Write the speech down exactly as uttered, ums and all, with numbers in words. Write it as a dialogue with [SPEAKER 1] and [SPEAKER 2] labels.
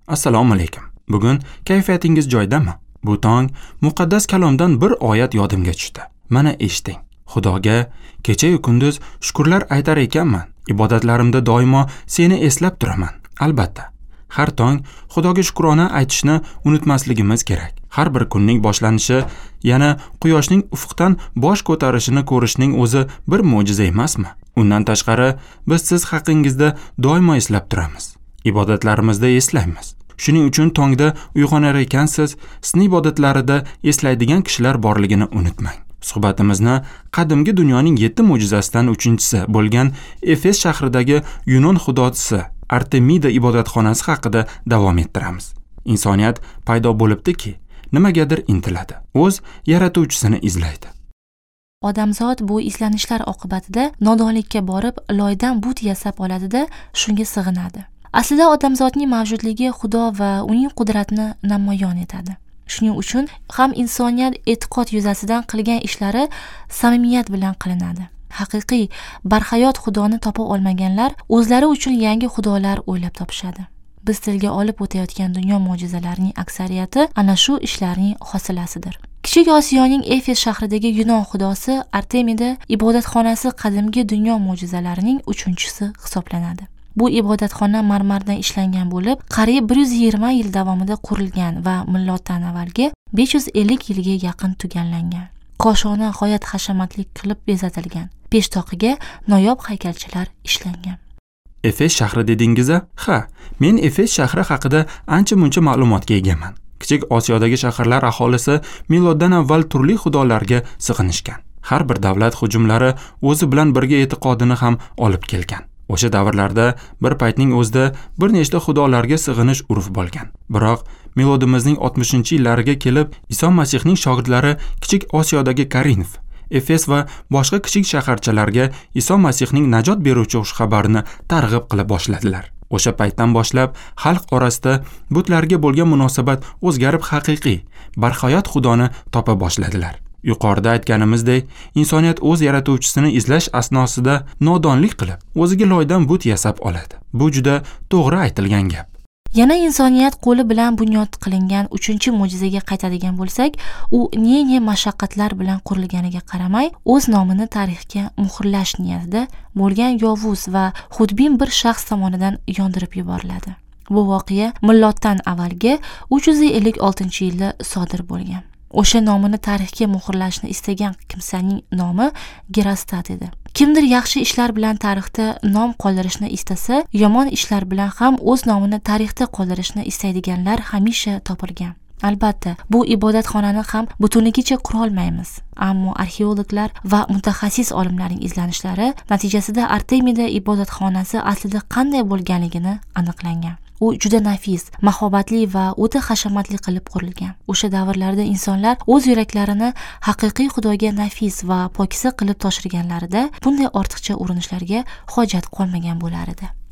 [SPEAKER 1] Assalomu alaykum. Bugun kayfiyatingiz joyidami? Bu tong muqaddas kalomdan bir oyat yodimga tushdi. Mana eshiting. Xudoga kecha-yu kunduz shukrlar aytar ekanman. Ibodatlarimda doimo seni eslab turaman. Albatta, har tong Xudoga shukrona aytishni unutmasligimiz kerak. Har bir kunning boshlanishi, yana quyoshning ufqdan bosh ko'tarishini ko'rishning o'zi bir mo'jiza emasmi? Undan tashqari, biz siz haqingizda doimo eslab turamiz. Ibodatlarimizda eslaymiz. Shuning uchun tongda uyg'onar ekansiz, sizning ibodatlarida eslaydigan kishilar borligini unutmang. Suhbatimizni qadimgi dunyoning yetti mo'jizasidan uchinchisi bo'lgan Efes shahridagi Yunon xudosi Artemida ibodatxonasi haqida davom ettiramiz. Insoniyat paydo bo'libdiki, nimagadir intiladi. O'z yaratuvchisini izlaydi.
[SPEAKER 2] Odamzod bu izlanishlar oqibatida nodonlikka borib, loydan but yasab oladida shunga sig'inadi. Aslida odamzodning mavjudligi Xudo va uning qudratini namoyon etadi. Shuning uchun ham insoniyat e'tiqod yuzasidan qilgan ishlari samimiyat bilan qilinadi. Haqiqiy barhayot Xudoni topa olmaganlar o'zlari uchun yangi xudolar o'ylab topishadi. Biz tilga olib o'tayotgan dunyo mo'jizalarining aksariyati ana shu ishlarning hosilasidir. Kichik Osiyoning Efes shahridagi Yunon xudosi Artemida ibodatxonasi qadimgi dunyo mo'jizalarining uchinchisi hisoblanadi. Bu ibodatxona marmardan ishlangan bo'lib, qariyb bir yuz yigirma yil davomida qurilgan va miloddan avvalgi besh yuz ellik yilga yaqin tugallangan. Qoshona g'oyat hashamatli qilib bezatilgan. Peshtoqiga noyob haykalchalar ishlangan.
[SPEAKER 1] Efes shahri dedingiz-a? Ha, men Efes shahri haqida ancha-muncha ma'lumotga egaman. Kichik Osiyodagi shaharlar aholisi miloddan avval turli xudolarga sig'inishgan. Har bir davlat hujumlari o'zi bilan birga e'tiqodini ham olib kelgan. O'sha davrlarda bir paytning o'zida bir nechta xudolarga sig'inish urf bo'lgan. Biroq milodimizning oltmishinchi yillariga kelib, Iso Masihning shogirdlari Kichik Osiyodagi Korinf, Efes va boshqa kichik shaharchalarga Iso Masihning najot beruvchi xushxabarini targ'ib qila boshladilar. O'sha paytdan boshlab xalq orasida butlarga bo'lgan munosabat o'zgarib haqiqiy, barhayot Xudoni topa boshladilar. Yuqorida aytganimizdek, insoniyat o'z yaratuvchisini izlash asnosida nodonlik qilib, o'ziga loydan but yasab oladi. Bu juda to'g'ri aytilgan gap.
[SPEAKER 2] Yana insoniyat qo'li bilan bunyod qilingan uchinchi mo'jizaga qaytadigan bo'lsak, u ne-ne mashaqqatlar bilan qurilganiga qaramay, o'z nomini tarixga muhrlash niyatida bo'lgan yovuz va xudbin bir shaxs tomonidan yondirib yuboriladi. Bu voqea miloddan avvalgi uch yuz ellik oltinchi yilda sodir bo'lgan. O'sha nomini tarixga muhrlashni istagan kimsaning nomi Gerostat edi. Kimdir yaxshi ishlar bilan tarixda nom qoldirishni istasa, yomon ishlar bilan ham o'z nomini tarixda qoldirishni istaydiganlar hamisha topilgan. Albatta, bu ibodatxonani ham butunikicha qura olmaymiz. Ammo arxeologlar va mutaxassis olimlarning izlanishlari natijasida Artemida ibodatxonasi aslida qanday bo'lganligini aniqlangan. U juda nafis, mahobatli va o'ta hashamatli qilib qurilgan. O'sha davrlarda insonlar o'z yuraklarini haqiqiy Xudoga nafis va pokiza qilib toshirganlarida bunday ortiqcha urinishlarga hojat qolmagan bo'lar edi.